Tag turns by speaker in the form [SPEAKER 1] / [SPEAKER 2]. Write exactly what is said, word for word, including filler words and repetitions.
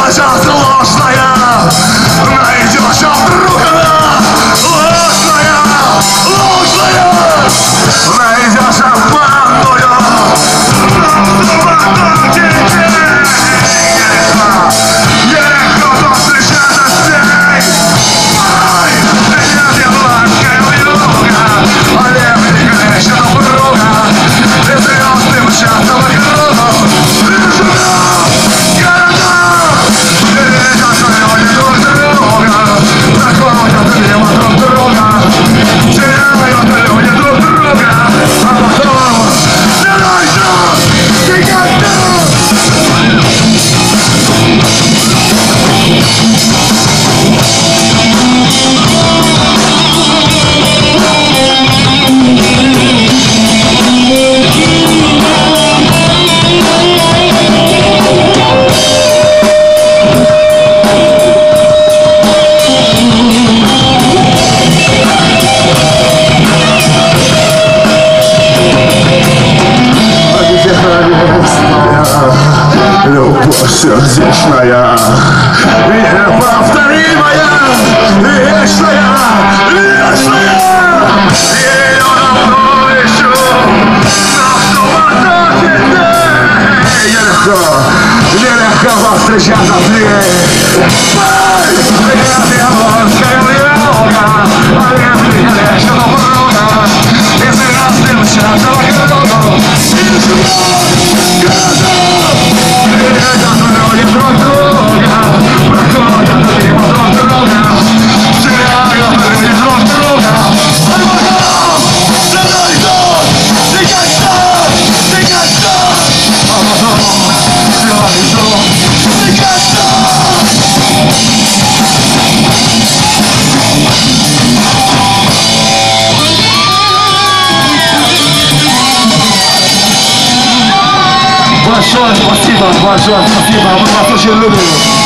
[SPEAKER 1] сейчас ложная, найдешь, а вдруг она ложная, ложная, найдешь обманную, обманную детей. Нелегко тут встречаться с ней. Ай, нет, я плакаю юга, а левый крещен друга, и звезды мчатся вокруг. И живет города, и видят люди друг друга, проходят мимо друг друга, теряют люди друг друга, а потом не найдут никогда. Любовь сердечная, неповторимая, вечная, вечная. Ее давно ищу, но снова так и ты. Нелегко, нелегко встречаться с ней. Ай, нет, я плакаю юга, а левый крещен друга, и звезды мчатся вокруг. И живет города. Люди друг друга, проходят мимо друг друга, теряют люди друг друга, а потом не найдут никогда, никогда, а потом не найдут никогда. Большое спасибо, большое спасибо, мы вас очень любим.